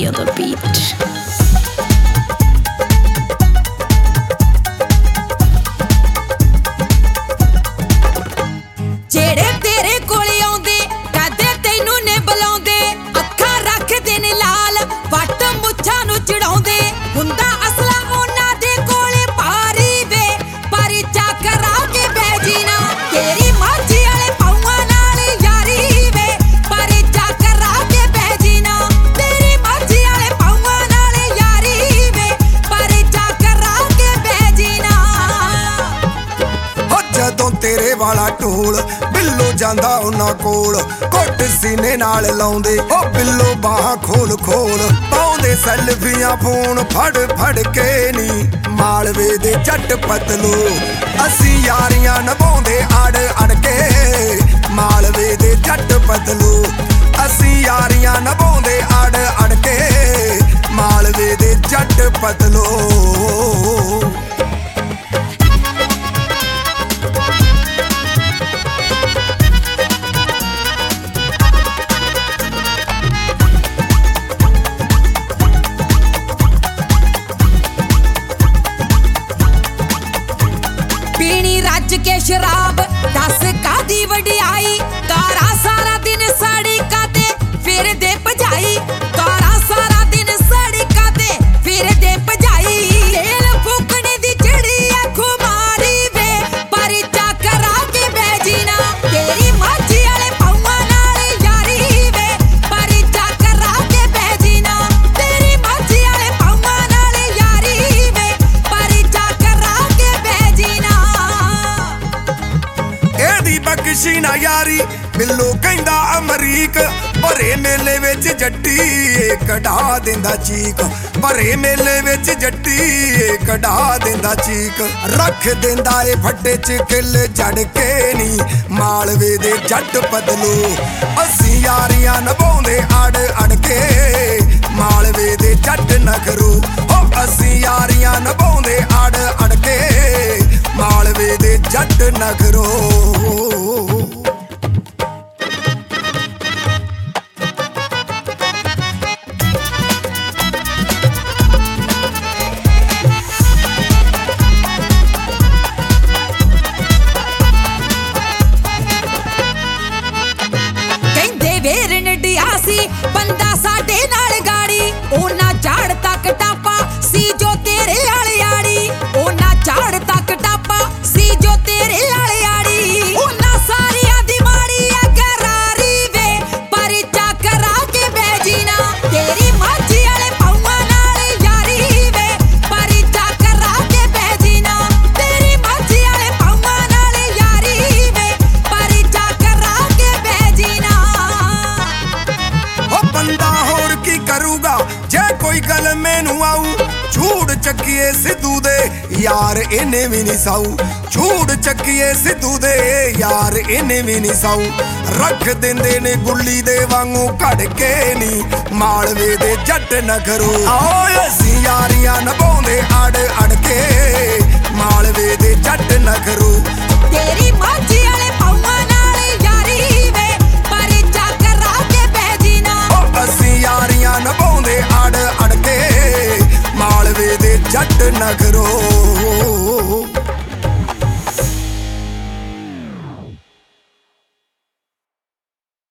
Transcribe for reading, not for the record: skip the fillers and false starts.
Rocky on the beat. ਜਿਹੜੇ ਤੇਰੇ ਕੋਲ ਆਉਂਦੇ ਕਦੇ ਤੈਨੂੰ ਨੇ ਬੁਲਾਉਂਦੇ ਅੱਖਾਂ ਰੱਖਦੇ ਨੇ ਲਾਲ ਵੱਟ ਮੁੱਛਾਂ ਨੂੰ ਚੜਾਉਂਦੇ ਹੁੰਦਾ ਅਸਲਾ ਉਹਨਾਂ ਦੇ ਕੋਲੇ ਭਾਰੀ ਵੇ ਪਰ ਚੱਕਰਾ ਕੇ ਬੈਜੀ ਨਾ ਤੇਰੀ ਮਾਝੀ ਵਾਲੇ ਪਾਉਆਂ ਨਾਲ ਯਾਰੀ ਵੇ ਪਰ ਚੱਕਰਾ ਕੇ ਬੈਜੀ ਨਾ ਤੇਰੀ ਮਾਝੀ ਵਾਲੇ ਪਾਉਆਂ ਨਾਲ ਯਾਰੀ ਵੇ ਪਰ ਚੱਕਰਾ ਕੇ ਬੈਜੀ ਨਾ ਹੋ ਜਦੋਂ ਤੇਰੇ ਵਾਲਾ ਢੋਲ ਬਿੱਲੋ ਜਾਂਦਾ ਉਹਨਾਂ ਕੋਲ ਘੁੱਟ ਸੀਨੇ ਨਾਲ ਲਾਉਂਦੇ ਉਹ ਬਿੱਲੋ ਬਾਹਾਂ ਖੋਲ ਖੋਲ ਪਾਉਂਦੇ ਸੈਲਫੀਆਂ ਫੋਨ ਫੜ ਫੜ ਕੇ ਨੀ ਮਾਲਵੇ ਦੇ ਜੱਟ ਪਤਲੂ ਅਸੀਂ ਯਾਰੀਆਂ ਨਿਭਾਉਂਦੇ ਅੜ ਅੜ ਕੇ ਮਾਲਵੇ ਦੇ ਜੱਟ ਪਤਲੂ ਅਸੀਂ ਯਾਰੀਆਂ ਨਿਭਾਉਂਦੇ ਅੜ ਅੜ ਕੇ ਮਾਲਵੇ ਦੇ ਜੱਟ ਪਤਲੂ ਪੀਣੀ ਰੱਜ ਕੇ ਸ਼ਰਾਬ ਦੱਸ ਕਾਦੀ ਵਡਿਆਈ ਕਾਰਾ ਸਾਰਾ ਦਿਨ ਸੜਕਾਂ ਤੇ ਫਿਰਦੇ ਭਜਾਈ ਕਾਰਾ ਸਾਰਾ ਦਿਨ ਸੜਕਾਂ ਤੇ ਫਿਰਦੇ ਭਜਾਈ ਤੇਲ ਫੂਕਣੇ ਦੀ ਚਿੜੀ ਆ ਖੁਮਾਰੀ ਵੇ ਪਰ ਚੱਕਰਾ ਕੇ ਬੈਜੀ ਨਾ ਤੇਰੀ ਮਾਝੀ ਵਾਲੇ ਪਾਉਆਂ ਨਾਲ ਯਾਰੀ ਵੇ ਪਰ ਚੱਕਰਾ ਕੇ ਬੈਜੀ ਨਾ ਤੇਰੀ ਮਾਝੀ ਵਾਲੇ ਪਾਉਆਂ ਨਾਲ ਯਾਰੀ ਵੇ ਪਰ ਚੱਕਰਾ ਕੇ ਬੈਜੀ ਨਾ ਇਹਦੀ ਬਖਸ਼ੀ ਨਾ ਯਾਰੀ ਬਿੱਲੋ ਕਹਿੰਦਾ ਅਮਰੀਕ ਭਰੇ ਮੇਲੇ ਵਿੱਚ ਜੱਟੀ ਏ ਕਢਾ ਦਿੰਦਾ ਚੀਕ ਭਰੇ ਮੇਲੇ ਵਿੱਚ ਜੱਟੀ ਏ ਕਢਾ ਦਿੰਦਾ ਚੀਕ ਰੱਖ ਦਿੰਦਾ ਏ ਫੱਟੇ 'ਚ ਖਿੱਲ ਜੜ ਕੇ ਨੀ ਮਾਲਵੇ ਦੇ ਜੱਟ ਬਦਲੂ ਅਸੀਂ ਯਾਰੀਆਂ ਨਿਭਾਉਂਦੇ ਅੜ ਅੜ ਕੇ ਮਾਲਵੇ ਦੇ ਜੱਟ ਨਖਰੂ ਹੋ ਅਸੀਂ ਯਾਰੀਆਂ ਨਿਭਾਉਂਦੇ ਅੜ ਅੜ ਕੇ ਮਾਲਵੇ ਦੇ ਜੱਟ ਨਖਰੂ ਕਹਿੰਦੇ ਵੇਰਨ ਡਿਆ ਸੀ ਬੰਦਾ ਸਾਡੇ ਨਾਲ ਗਾੜੀ ਉਹਨਾਂ ਝਾੜ ਤੱਕ ਟਾਪਾ ਸੀ ਜੋ ਤੇਰੇ ਵਾਲੇ ਆੜੀ ਉਹਨਾਂ ਝਾੜ ਤੱਕ ਟਾਪਾ ਸੀ ਜੋ ਤੇਰੇ ਵਾਲੇ ਆੜੀ ਉਹਨਾਂ ਸਾਰਿਆਂ ਦੀ ਮਾੜੀ ਆ ਕਰਾਰੀ ਵੇ ਪਰ ਚੱਕਰਾ ਕੇ ਬੈਜੀ ਨਾ ਤੇਰੀ ਮਾਝੀ ਵਾਲੇ ਪਾਉਆਂ ਨਾਲ ਯਾਰੀ ਵੇ ਪਰ ਚੱਕਰਾ ਕੇ ਬੈਜੀ ਨਾ ਤੇਰੀ ਮਾਝੀ ਵਾਲੇ ਪਾਉਆਂ ਨਾਲ ਯਾਰੀ ਵੇ ਪਰ ਚੱਕਰਾ ਕੇ ਬੈਜੀ ਨਾ ਉਹ ਬੰਦਾ ਹੋਰ ਕੀ ਕਰੂਗਾ ਜੇ ਕੋਈ ਗੱਲ ਮੈਨੂੰ ਆਊ ਝੂੜ ਚੱਕੀਏ ਸਿੱਧੂ ਦੇ ਯਾਰ ਇਹਨੇ ਵੀ ਨਹੀਂ ਸਾਊ ਝੂੜ ਚੱਕੀਏ ਸਿੱਧੂ ਦੇ ਯਾਰ ਇਹਨੇ ਵੀ ਨਹੀਂ ਸਾਊ ਰੱਖ ਦਿੰਦੇ ਨੇ ਗੁੱਲੀ ਦੇ ਵਾਂਗੂ ਘੜ ਕੇ ਨੀ ਮਾਲਵੇ ਦੇ ਜੱਟ ਨਖਰੂ ਆਓ ਅਸੀਂ ਯਾਰੀਆਂ ਨਿਭਾਉਂਦੇ ਅੜ ਅੜ ਕੇ ਮਾਲਵੇ ਦੇ ਜੱਟ ਨਖਰੂ ਤੇਰੀ